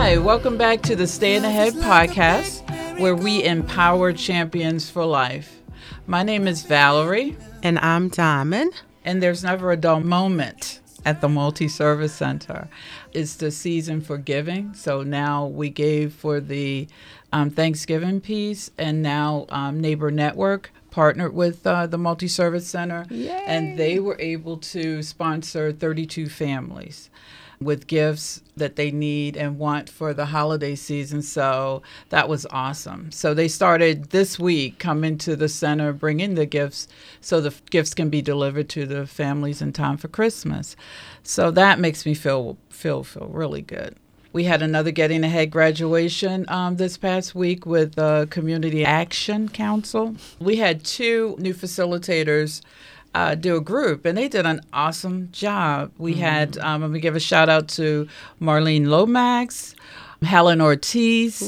Hi, welcome back to the Staying Ahead podcast, where we empower champions for life. My name is Valerie. And I'm Diamond. And there's never a dull moment at the Multi-Service Center. It's the season for giving. So now we gave for the Thanksgiving piece, and now Neighbor Network partnered with the Multi-Service Center. Yay. And they were able to sponsor 32 families with gifts that they need and want for the holiday season. So that was awesome. So they started this week coming to the center, bringing the gifts so the gifts can be delivered to the families in time for Christmas. So that makes me feel really good. We had another Getting Ahead graduation this past week with the Community Action Council. We had two new facilitators do a group, and they did an awesome job. We had, let me give a shout out to Marlene Lomax, Helen Ortiz,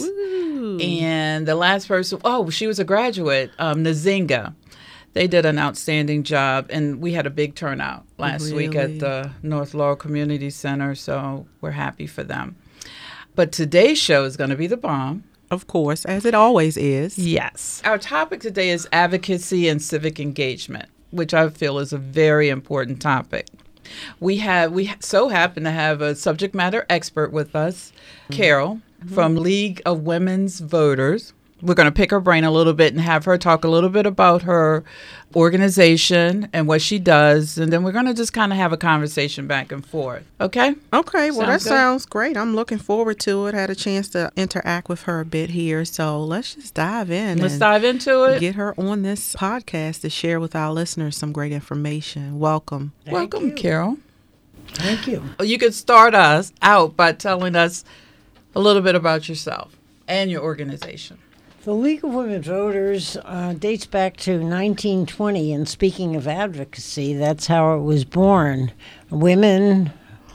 and the last person, she was a graduate, Nzinga. They did an outstanding job, and we had a big turnout last week at the North Laurel Community Center, so we're happy for them. But today's show is going to be the bomb. Of course, as it always is. Yes. Our topic today is advocacy and civic engagement, which I feel is a very important topic. We so happen to have a subject matter expert with us, Carol, from League of Women's Voters. We're going to pick her brain a little bit and have her talk a little bit about her organization and what she does, and then we're going to just kind of have a conversation back and forth. Okay? Okay, well, that sounds great. I'm looking forward to it. Had a chance to interact with her a bit here, so let's just dive in. Let's dive into it. Get her on this podcast to share with our listeners some great information. Welcome. Welcome, Carol. Thank you. You could start us out by telling us a little bit about yourself and your organization. The League of Women Voters dates back to 1920, and speaking of advocacy, that's how it was born. Women,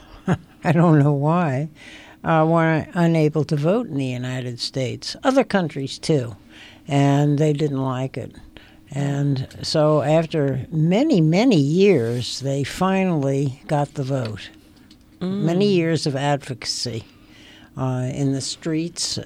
I don't know why, were unable to vote in the United States. Other countries, too, and they didn't like it. And so after many, many years, they finally got the vote. Many years of advocacy in the streets,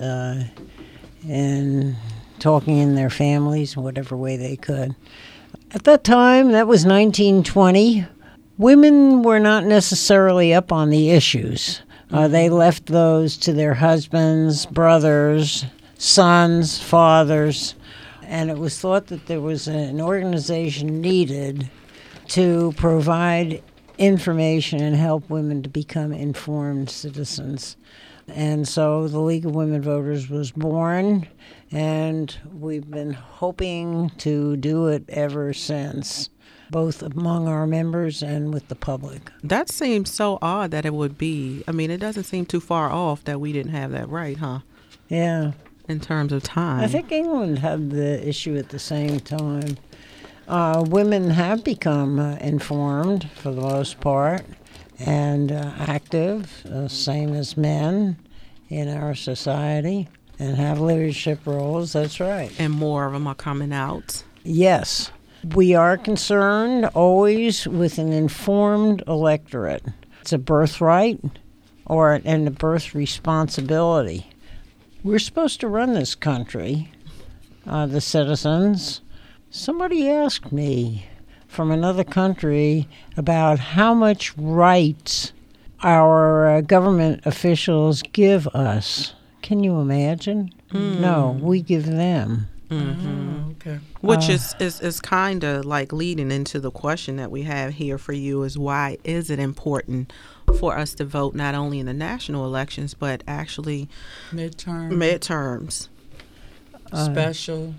and talking in their families in whatever way they could. At that time, that was 1920, women were not necessarily up on the issues. They left those to their husbands, brothers, sons, fathers, and it was thought that there was an organization needed to provide information and help women to become informed citizens. And so the League of Women Voters was born, and we've been hoping to do it ever since, both among our members and with the public. That seems so odd that it would be. I mean, it doesn't seem too far off that we didn't have that right, huh? Yeah. In terms of time. I think England had the issue at the same time. Women have become informed for the most part, and active, same as men in our society, and have leadership roles. That's right. And more of them are coming out. Yes. We are concerned always with an informed electorate. It's a birthright and a birth responsibility. We're supposed to run this country, the citizens. Somebody asked me from another country about how much rights our government officials give us. Can you imagine? No, we give them. Okay. Which is kind of like leading into the question that we have here for you is, why is it important for us to vote not only in the national elections but actually midterms? Special.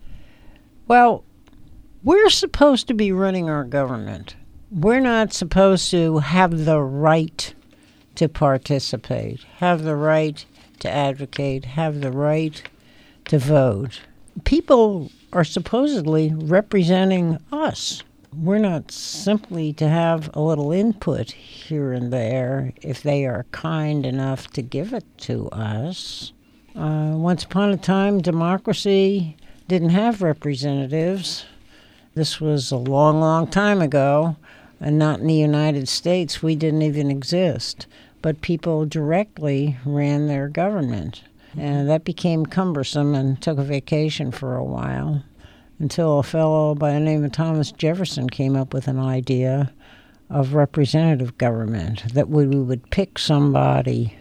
Well, we're supposed to be running our government. We're not supposed to have the right to participate, have the right to advocate, have the right to vote. People are supposedly representing us. We're not simply to have a little input here and there if they are kind enough to give it to us. Once upon a time, democracy didn't have representatives. This was a long, long time ago, and not in the United States. We didn't even exist. but people directly ran their government. And that became cumbersome and took a vacation for a while until a fellow by the name of Thomas Jefferson came up with an idea of representative government, that we would pick somebodies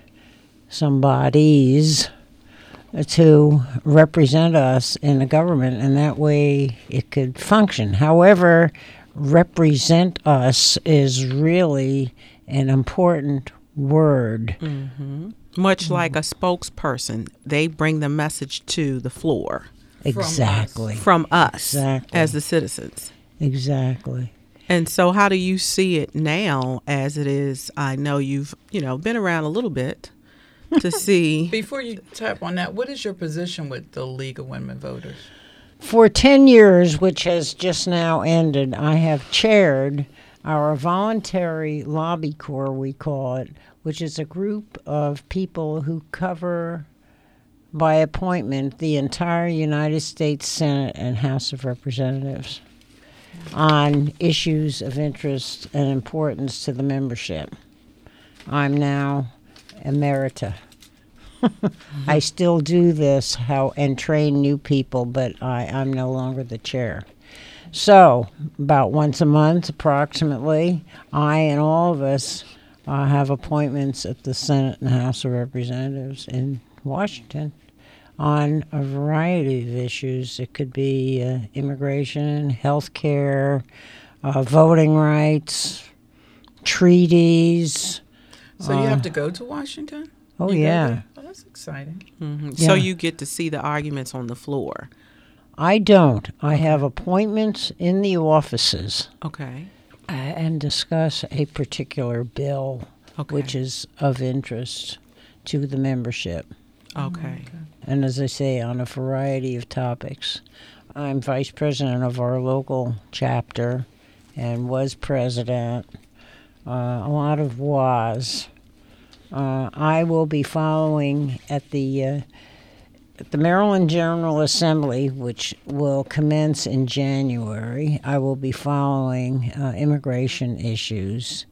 to represent us in the government, and that way it could function. However, represent us is really an important word. Mm-hmm. Much like a spokesperson, they bring the message to the floor. Exactly. From us exactly. As the citizens. Exactly. And so how do you see it now as it is? I know you've, been around a little bit to see. Before you tap on that, what is your position with the League of Women Voters? For 10 years, which has just now ended, I have chaired our voluntary lobby corps, we call it, which is a group of people who cover by appointment the entire United States Senate and House of Representatives on issues of interest and importance to the membership. I'm now emerita. I still do this and train new people, but I'm no longer the chair. So about once a month approximately, I and all of us have appointments at the Senate and House of Representatives in Washington on a variety of issues. It could be immigration, health care, voting rights, treaties. So you have to go to Washington? Oh, yeah. Oh, that's exciting. Mm-hmm. Yeah. So you get to see the arguments on the floor. I don't. I have appointments in the offices. Okay. And discuss a particular bill, Okay. which is of interest to the membership. Okay. And as I say, on a variety of topics. I'm vice president of our local chapter and was president. A lot of was. I will be following at the Maryland General Assembly, which will commence in January. I will be following immigration issues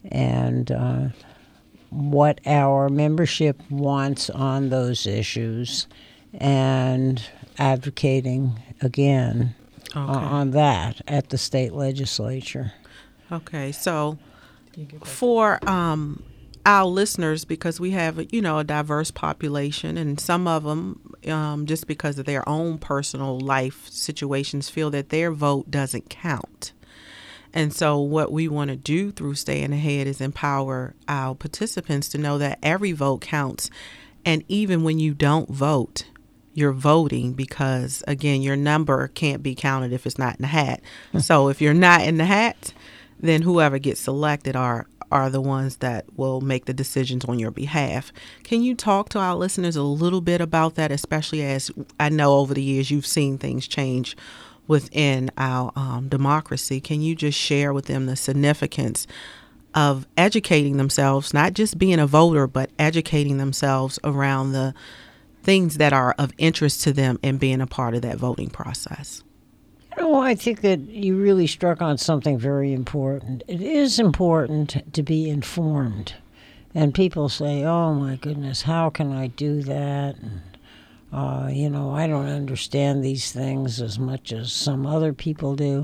and what our membership wants on those issues and advocating again on that at the state legislature. Okay, so for our listeners, because we have, a diverse population, and some of them, just because of their own personal life situations, feel that their vote doesn't count. And so what we want to do through Staying Ahead is empower our participants to know that every vote counts. And even when you don't vote, you're voting because, again, your number can't be counted if it's not in the hat. So if you're not in the hat, then whoever gets selected are the ones that will make the decisions on your behalf. Can you talk to our listeners a little bit about that, especially as I know over the years you've seen things change within our democracy? Can you just share with them the significance of educating themselves, not just being a voter, but educating themselves around the things that are of interest to them and being a part of that voting process? I think that you really struck on something very important. It is important to be informed. And people say, oh, my goodness, how can I do that? And, I don't understand these things as much as some other people do.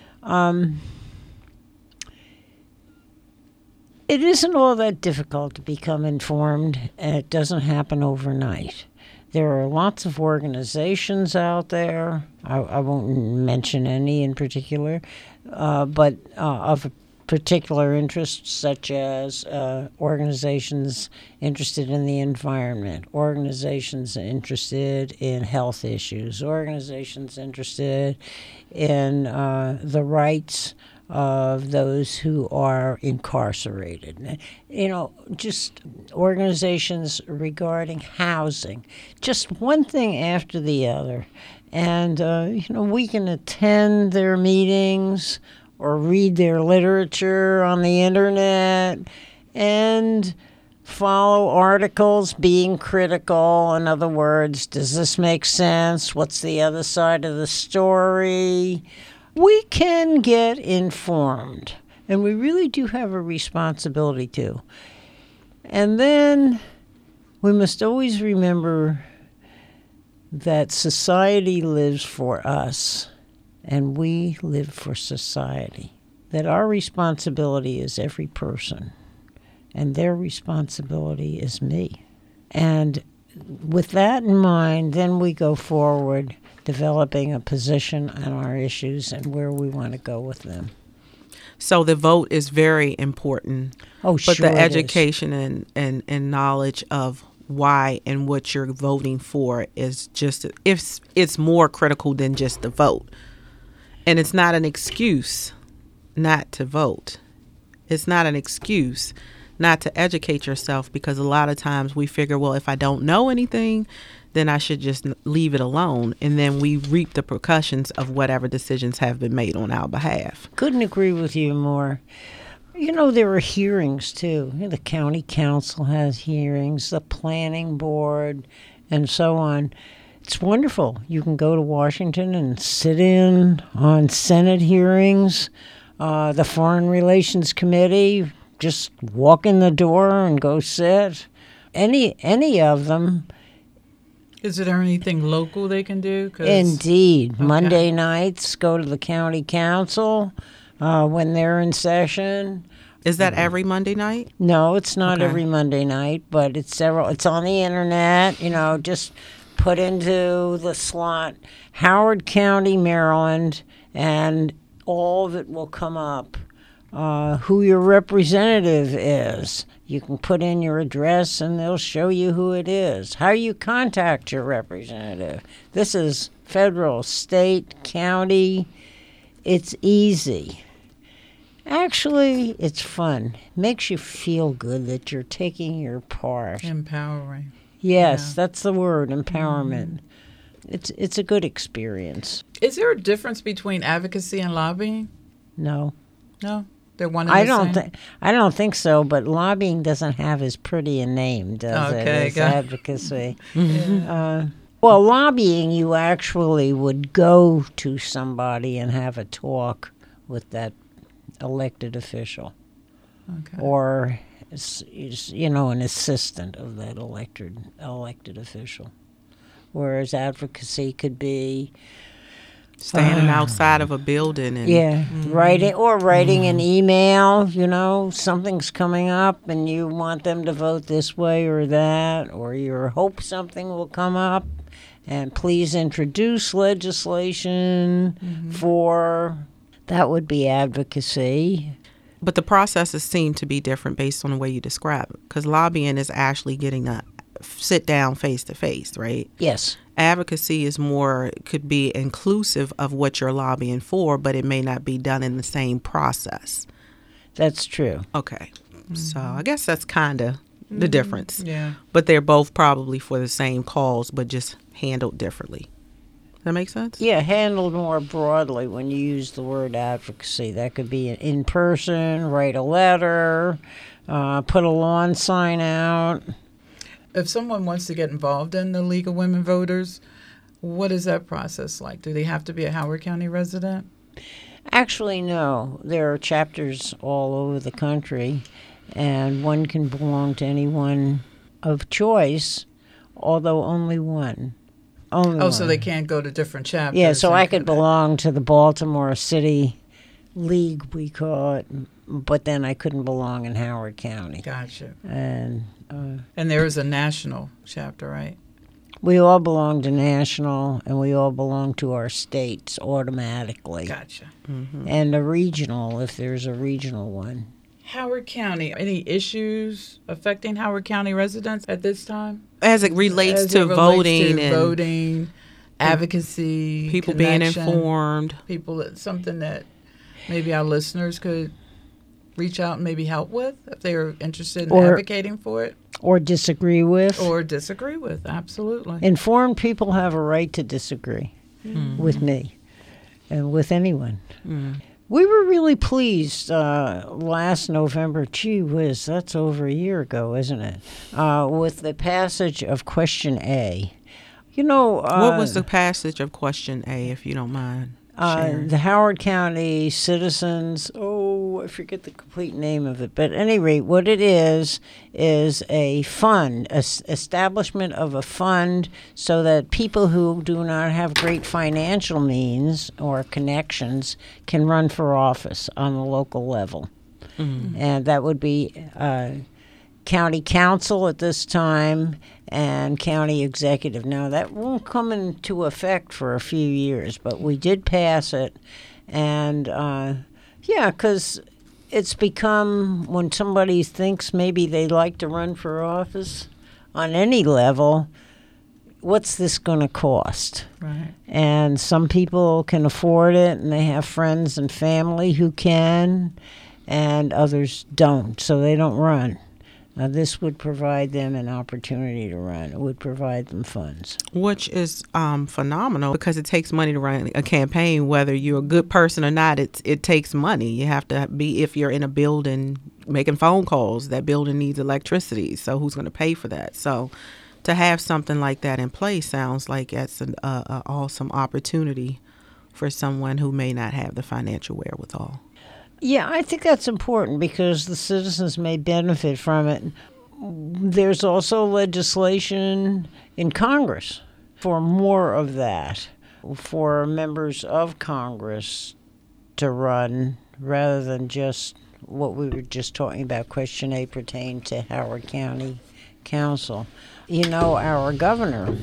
It isn't all that difficult to become informed, and it doesn't happen overnight. There are lots of organizations out there. I won't mention any in particular, but of particular interest, such as organizations interested in the environment, organizations interested in health issues, organizations interested in the rights of those who are incarcerated. Just organizations regarding housing, just one thing after the other. And, we can attend their meetings or read their literature on the internet and follow articles being critical. In other words, does this make sense? What's the other side of the story? We can get informed, and we really do have a responsibility to. And then we must always remember that society lives for us and we live for society. That our responsibility is every person and their responsibility is me. And with that in mind, then we go forward developing a position on our issues and where we want to go with them. So the vote is very important. Oh, but sure the it education and knowledge of why and what you're voting for is just, it's more critical than just the vote. And it's not an excuse not to vote. It's not an excuse not to educate yourself, because a lot of times we figure, well, if I don't know anything, then I should just leave it alone. And then we reap the repercussions of whatever decisions have been made on our behalf. Couldn't agree with you more. You know, there are hearings, too. The county council has hearings, the planning board, and so on. It's wonderful. You can go to Washington and sit in on Senate hearings, the Foreign Relations Committee, just walk in the door and go sit. Any of them. Is there anything local they can do? Indeed. Okay. Monday nights, go to the county council when they're in session. Is that every Monday night? No, it's not Okay. every Monday night, but it's several. It's on the internet. Just put into the slot Howard County, Maryland, and all of it will come up. Who your representative is. You can put in your address and they'll show you who it is. How you contact your representative. This is federal, state, county. It's easy. Actually, it's fun. Makes you feel good that you're taking your part. Empowering. Yes, Yeah. that's the word, empowerment. It's a good experience. Is there a difference between advocacy and lobbying? No. No? They're one and the same? I don't think so, but lobbying doesn't have as pretty a name, does it, Okay, as got it. advocacy. Well, lobbying, you actually would go to somebody and have a talk with that elected official Okay. or, an assistant of that elected official. Whereas advocacy could be Standing outside of a building and writing an email, something's coming up and you want them to vote this way or that, or you hope something will come up and please introduce legislation for, that would be advocacy. But the processes seem to be different based on the way you describe it, because lobbying is actually getting to sit down face to face, right? Yes. Advocacy is could be inclusive of what you're lobbying for, but it may not be done in the same process. That's true. Okay. So I guess that's kind of the difference. Yeah. But they're both probably for the same cause, but just handled differently. Does that make sense? Yeah, handled more broadly when you use the word advocacy. That could be in person, write a letter, put a lawn sign out. If someone wants to get involved in the League of Women Voters, what is that process like? Do they have to be a Howard County resident? Actually, no. There are chapters all over the country, and one can belong to any one of choice, although only one. So they can't go to different chapters? Yeah, so I could belong to the Baltimore City League, we call it, but then I couldn't belong in Howard County. Gotcha. And there is a national chapter, right? we all belong to national, and we all belong to our states automatically. Gotcha. Mm-hmm. And a regional, if there's a regional one. Howard County, any issues affecting Howard County residents at this time? As it relates As to it relates voting to and voting, advocacy, people being connection, informed. Something that maybe our listeners could reach out and maybe help with if they are interested in advocating for it. Or disagree with. Or disagree with, absolutely. Informed people have a right to disagree with me and with anyone. Mm. We were really pleased last November, gee whiz, that's over a year ago, isn't it, with the passage of Question A. You know... what was the passage of Question A, if you don't mind sharing? The Howard County citizens, I forget the complete name of it. But at any rate, what it is a fund, establishment of a fund so that people who do not have great financial means or connections can run for office on the local level. Mm-hmm. And that would be county council at this time and county executive. Now, that won't come into effect for a few years, but we did pass it. And, because it's become, when somebody thinks maybe they'd like to run for office on any level, what's this going to cost? Right. And some people can afford it, and they have friends and family who can, and others don't, so they don't run. Now, this would provide them an opportunity to run. It would provide them funds. Which is phenomenal, because it takes money to run a campaign. Whether you're a good person or not, it takes money. You have to be, if you're in a building making phone calls, that building needs electricity. So who's going to pay for that? So to have something like that in place sounds like it's an awesome opportunity for someone who may not have the financial wherewithal. Yeah, I think that's important because the citizens may benefit from it. There's also legislation in Congress for more of that, for members of Congress to run rather than just what we were just talking about. Question A pertained to Howard County Council. You know, our governor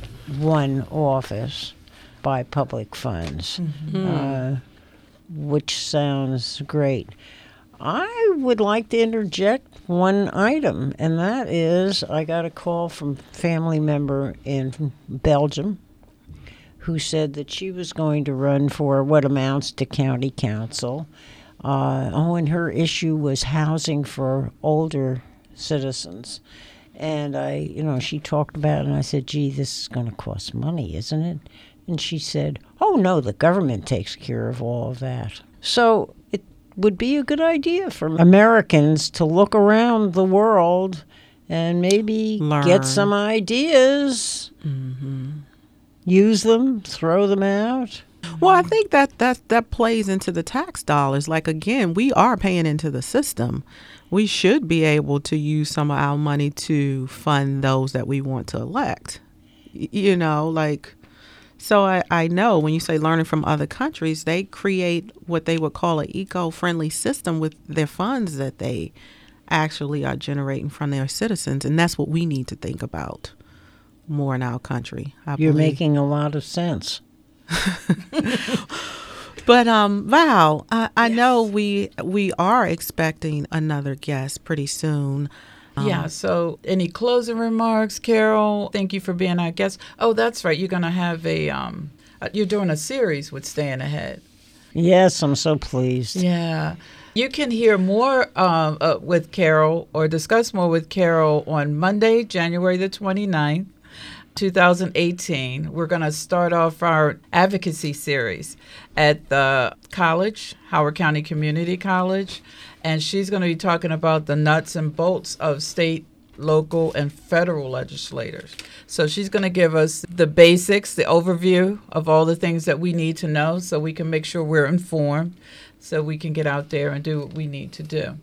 won office by public funds. Mm-hmm. Which sounds great. I would like to interject one item, and that is I got a call from a family member in Belgium who said that she was going to run for what amounts to county council. And her issue was housing for older citizens. And she talked about it, and I said, gee, this is going to cost money, isn't it? And she said, oh, no, the government takes care of all of that. So it would be a good idea for Americans to look around the world and maybe get some ideas, use them, throw them out. Well, I think that plays into the tax dollars. Like, again, we are paying into the system. We should be able to use some of our money to fund those that we want to elect. So I know when you say learning from other countries, they create what they would call an eco-friendly system with their funds that they actually are generating from their citizens. And that's what we need to think about more in our country. You're making a lot of sense. But Val, I know we are expecting another guest pretty soon. So any closing remarks, Carol? Thank you for being our guest. Oh, that's right. You're going to have you're doing a series with Staying Ahead. Yes, I'm so pleased. Yeah. You can hear more with Carol or discuss more with Carol on Monday, January the 29th, 2018. We're going to start off our advocacy series at the college, Howard County Community College. And she's going to be talking about the nuts and bolts of state, local, and federal legislators. So she's going to give us the basics, the overview of all the things that we need to know so we can make sure we're informed, so we can get out there and do what we need to do.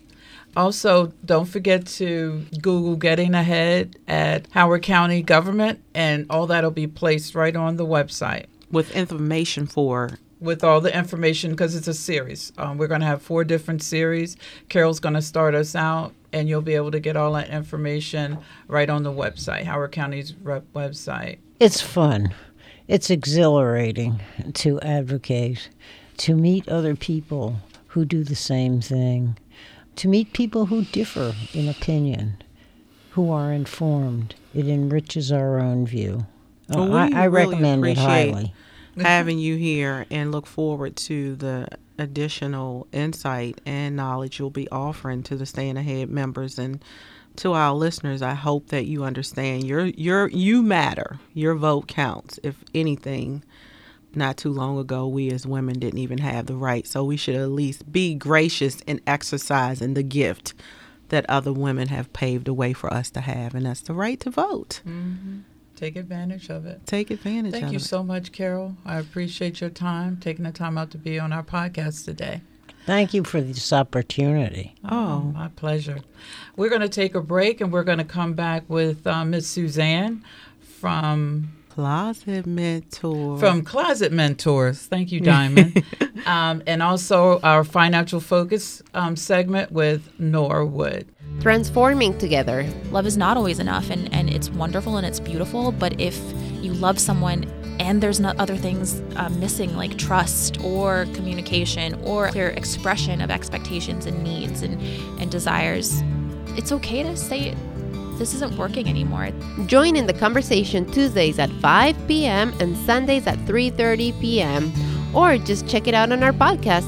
Also, don't forget to Google Getting Ahead at Howard County Government, and all that will be placed right on the website. With information with all the information, because it's a series. We're going to have 4 different series. Carol's going to start us out, and you'll be able to get all that information right on the website, Howard County's website. It's fun. It's exhilarating to advocate, to meet other people who do the same thing, to meet people who differ in opinion, who are informed. It enriches our own view. I really recommend it highly. Having you here, and look forward to the additional insight and knowledge you'll be offering to the Staying Ahead members and to our listeners. I hope that you understand you matter. Your vote counts. If anything, not too long ago, we as women didn't even have the right, so we should at least be gracious in exercising the gift that other women have paved a way for us to have, and that's the right to vote. Mm-hmm. Take advantage of it. Thank you so much, Carol. I appreciate your time, taking the time out to be on our podcast today. Thank you for this opportunity. Oh, my pleasure. We're going to take a break, and we're going to come back with Miss Suzanne from Closet Mentor. From Closet Mentors. Thank you, Diamond. And also our Financial Focus segment with Nora Wood. Transforming together. Love is not always enough, and it's wonderful and it's beautiful, but if you love someone and there's not other things missing, like trust or communication or clear expression of expectations and needs and desires, it's okay to say this isn't working anymore. Join in the conversation Tuesdays at 5 p.m. and Sundays at 3:30 p.m. Or just check it out on our podcast,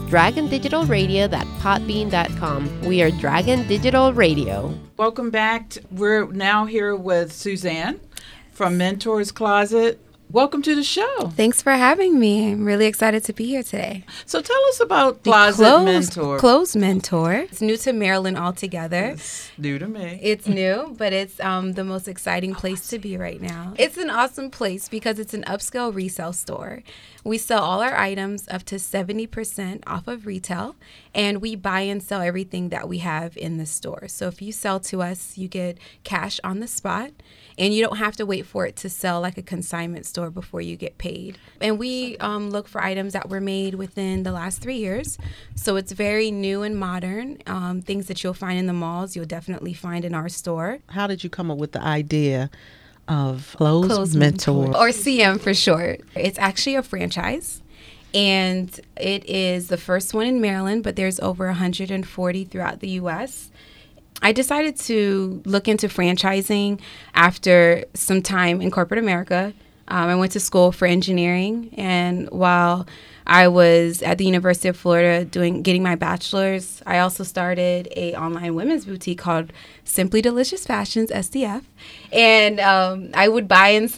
dragondigitalradio.podbean.com. We are Dragon Digital Radio. Welcome back. We're now here with Suzanne from Mentors Closet. Welcome to the show. Thanks for having me. I'm really excited to be here today. So tell us about Closet Mentor. Closed Mentor. It's new to Maryland altogether. It's new to me. It's new, but it's the most exciting place to be right now. It's an awesome place because it's an upscale resale store. We sell all our items up to 70% off of retail, and we buy and sell everything that we have in the store. So if you sell to us, you get cash on the spot, and you don't have to wait for it to sell like a consignment store before you get paid. And we look for items that were made within the last 3 years. So it's very new and modern. Things that you'll find in the malls, you'll definitely find in our store. How did you come up with the idea of Closed Mentor? Or CM for short. It's actually a franchise. And it is the first one in Maryland, but there's over 140 throughout the U.S. I decided to look into franchising after some time in corporate America. I went to school for engineering, and while I was at the University of Florida getting my bachelor's, I also started a online women's boutique called Simply Delicious Fashions, SDF. And I would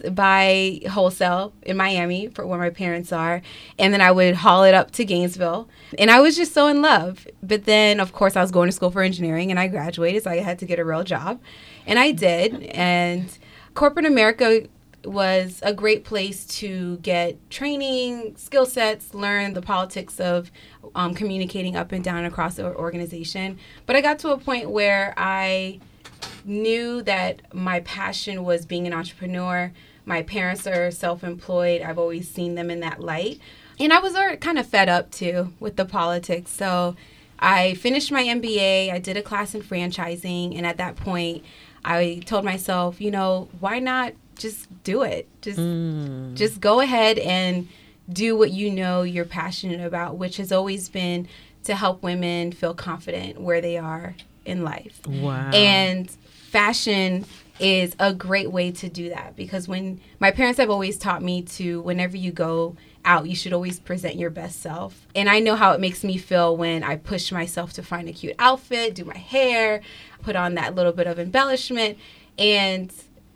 buy wholesale in Miami for where my parents are, and then I would haul it up to Gainesville. And I was just so in love. But then, of course, I was going to school for engineering, and I graduated, so I had to get a real job. And I did. And corporate America was a great place to get training, skill sets, learn the politics of communicating up and down across the organization. But I got to a point where I knew that my passion was being an entrepreneur. My parents are self-employed. I've always seen them in that light. And I was kind of fed up, too, with the politics. So I finished my MBA. I did a class in franchising. And at that point, I told myself, why not just do it? Just go ahead and do what you're passionate about, which has always been to help women feel confident where they are in life. Wow. And fashion is a great way to do that, because when my parents have always taught me to, whenever you go out, you should always present your best self. And I know how it makes me feel when I push myself to find a cute outfit, do my hair, put on that little bit of embellishment. And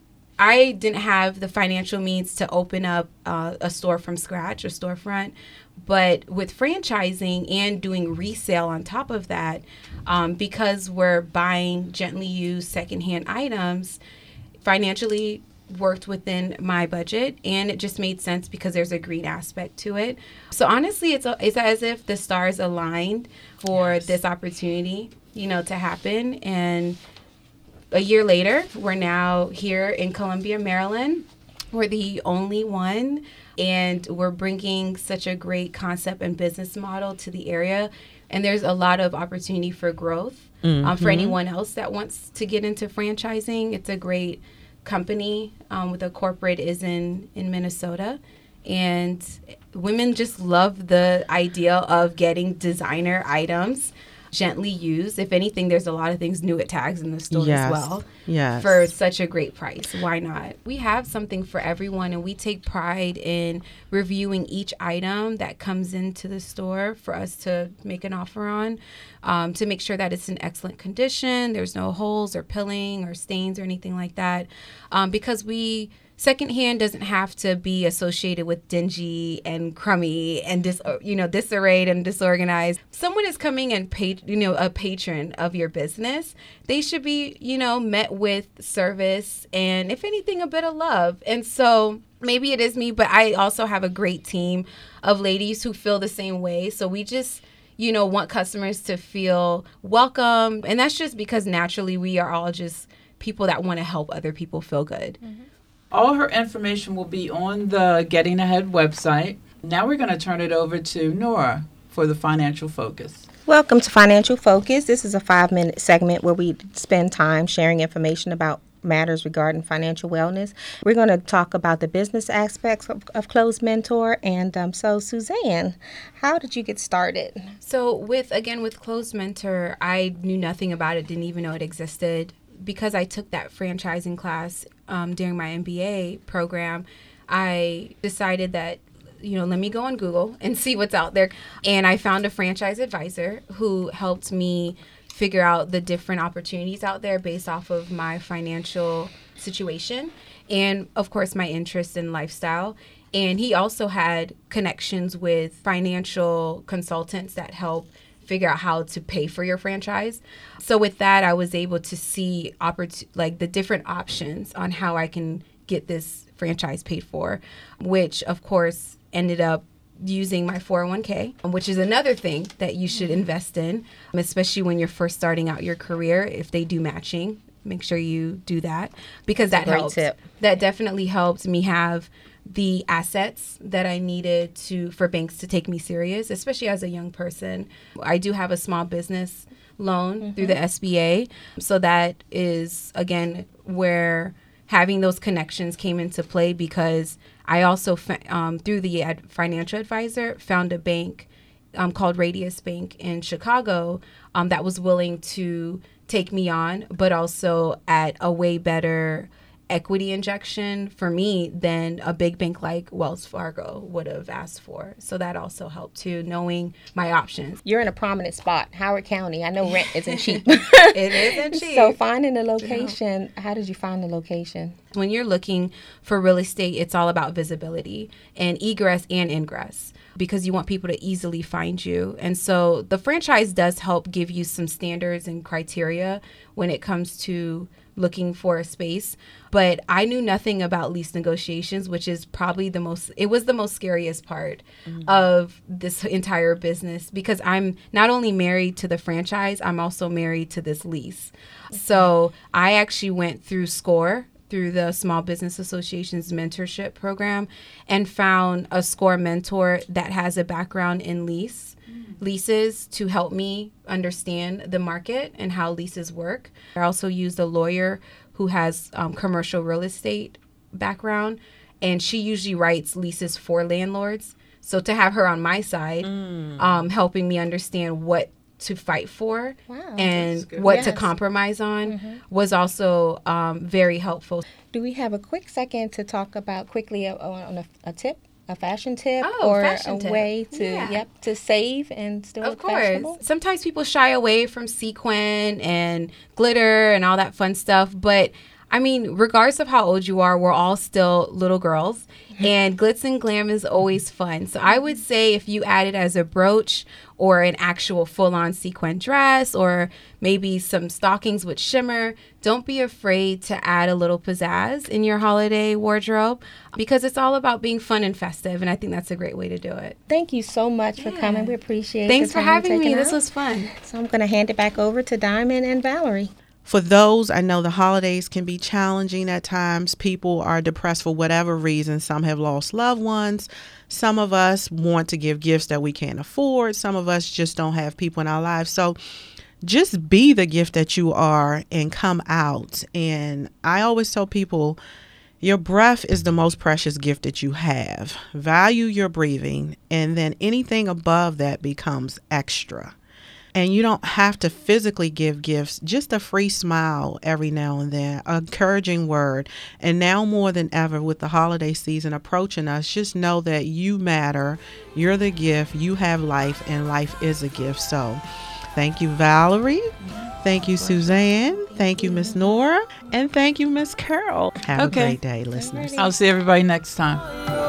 I didn't have the financial means to open up a store from scratch, a storefront. But with franchising and doing resale on top of that, because we're buying gently used secondhand items, financially worked within my budget, and it just made sense because there's a green aspect to it. So honestly, it's as if the stars aligned for this opportunity, to happen. And a year later, we're now here in Columbia, Maryland. We're the only one, and we're bringing such a great concept and business model to the area. And there's a lot of opportunity for growth for anyone else that wants to get into franchising. It's a great company with a corporate is in Minnesota. And women just love the idea of getting designer items gently used. If anything, there's a lot of things new at tags in the store as well. Yes. For such a great price. Why not? We have something for everyone, and we take pride in reviewing each item that comes into the store for us to make an offer on, to make sure that it's in excellent condition. There's no holes or pilling or stains or anything like that, because secondhand doesn't have to be associated with dingy and crummy and disarrayed and disorganized. Someone is coming and a patron of your business. They should be, met with service and, if anything, a bit of love. And so maybe it is me, but I also have a great team of ladies who feel the same way. So we just want customers to feel welcome. And that's just because naturally we are all just people that want to help other people feel good. Mm-hmm. All her information will be on the Getting Ahead website. Now we're going to turn it over to Nora for the Financial Focus. Welcome to Financial Focus. This is a 5-minute segment where we spend time sharing information about matters regarding financial wellness. We're going to talk about the business aspects of Closed Mentor. And so, Suzanne, how did you get started? So with Closed Mentor, I knew nothing about it, didn't even know it existed. Because I took that franchising class during my MBA program, I decided that, let me go on Google and see what's out there. And I found a franchise advisor who helped me figure out the different opportunities out there based off of my financial situation and, of course, my interest in lifestyle. And he also had connections with financial consultants that help figure out how to pay for your franchise. So with that, I was able to see the different options on how I can get this franchise paid for, which of course ended up using my 401k, which is another thing that you should invest in, especially when you're first starting out your career. If they do matching, make sure you do that because that helps. Great tip. That definitely helped me have the assets that I needed for banks to take me serious, especially as a young person. I do have a small business loan through the SBA. So that is, again, where having those connections came into play because I also, through the financial advisor, found a bank called Radius Bank in Chicago that was willing to take me on, but also at a way better equity injection for me than a big bank like Wells Fargo would have asked for. So that also helped too, knowing my options. You're in a prominent spot, Howard County. I know rent isn't cheap. It isn't cheap. So finding the location, how did you find the location? When you're looking for real estate, it's all about visibility and egress and ingress because you want people to easily find you. And so the franchise does help give you some standards and criteria when it comes to looking for a space. But I knew nothing about lease negotiations, which is probably the most scariest part of this entire business because I'm not only married to the franchise, I'm also married to this lease. So I actually went through SCORE, through the Small Business Association's mentorship program, and found a SCORE mentor that has a background in leases to help me understand the market and how leases work. I also used a lawyer who has commercial real estate background, and she usually writes leases for landlords. So to have her on my side, helping me understand what to fight for and what to compromise on was also very helpful. Do we have a quick second to talk about quickly on a tip? A fashion tip way to save and still look fashionable? Sometimes people shy away from sequin and glitter and all that fun stuff, but I mean, regardless of how old you are, we're all still little girls, and glitz and glam is always fun. So I would say if you add it as a brooch or an actual full-on sequin dress or maybe some stockings with shimmer, don't be afraid to add a little pizzazz in your holiday wardrobe because it's all about being fun and festive, and I think that's a great way to do it. Thank you so much for coming. We appreciate it. Thanks for having me. This was fun. So I'm going to hand it back over to Diamond and Valerie. For those, I know the holidays can be challenging at times. People are depressed for whatever reason. Some have lost loved ones. Some of us want to give gifts that we can't afford. Some of us just don't have people in our lives. So just be the gift that you are and come out. And I always tell people, your breath is the most precious gift that you have. Value your breathing, and then anything above that becomes extra. And you don't have to physically give gifts, just a free smile every now and then, an encouraging word. And now more than ever with the holiday season approaching us, just know that you matter. You're the gift. You have life, and life is a gift. So thank you, Valerie. Thank you, Suzanne. Thank you, Miss Nora. And thank you, Miss Carol. Have a great day, listeners. I'll see everybody next time.